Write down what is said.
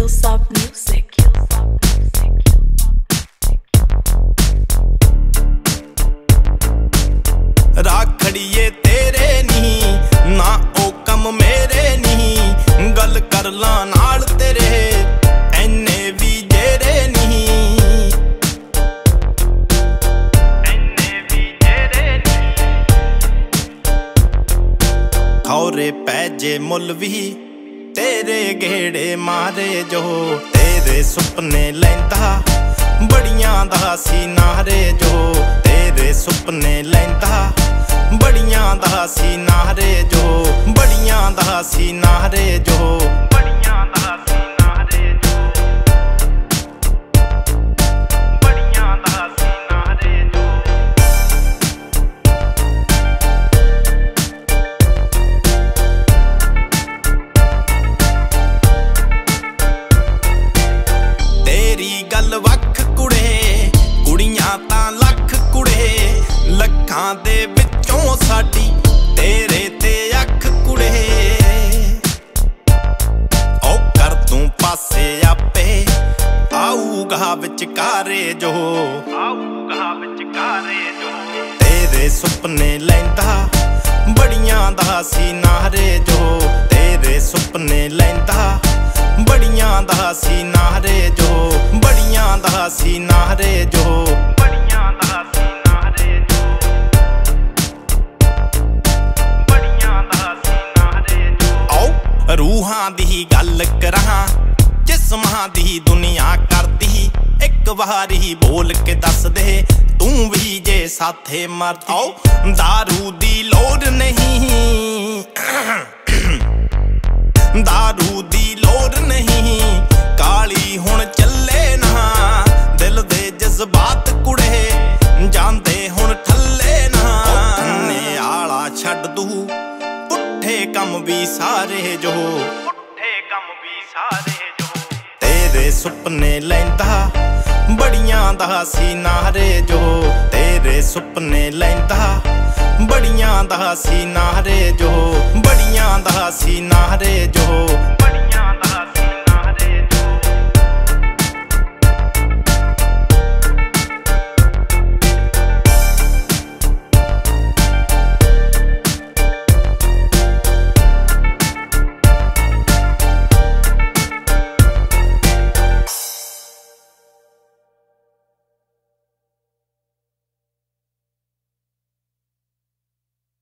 Hillsop Music. राखड़िए तेरे नहीं ना ओ कम मेरे नहीं गल कर ला नाल तेरे एने भी जेरे नहीं खौरे पैजे मुल भी तेरे गेड़े मारे जो तेरे सुपने लैंदा बड़ियां दा सी नारे जो तेरे सुपने लैंदा बड़ियां दा सी नारे जो बड़ियां दा सी नारे जो बड़ियां दा सी नारे जो बड़ियां दा सी नारे जो तेरी गल वख कुड़े कुड़ियां तां लख कुड़े लखां दे विचों साडी तेरे ते अख कुड़े ओ कर तूं पासे आपे आऊगा विचकारे जो आऊगा विचकारे जो तेरे सुपने लैंदा बड़ियां दा सी नारे जो तेरे सुपने लैंदा बड़ियां दा सी नारे जो बड़ियां दा सी नारे जो बड़ियां दा सी नारे जो बड़ियां दा सी नारे जो आओ रूहां दी गल करां जिस्मां दी दुनिया करदी एक वारी बोल के दस दे तू भी जे साथे मर आओ दारू दी लोड़ नहीं दारू दी लोड़ नहीं काली हुण चले ना दिल दे जज्बात कुड़े जांदे हुण ठल्ले ना धन्ने आला छड्ड दू पुट्ठे कम भी सारे जो पुट्ठे कम भी सारे जो तेरे सुपने लैंदा बड़ियां दा सी नारे जो तेरे सुपने लैंदा बड़ियां दा सी नारे जो बड़ियां दा सी नारे जो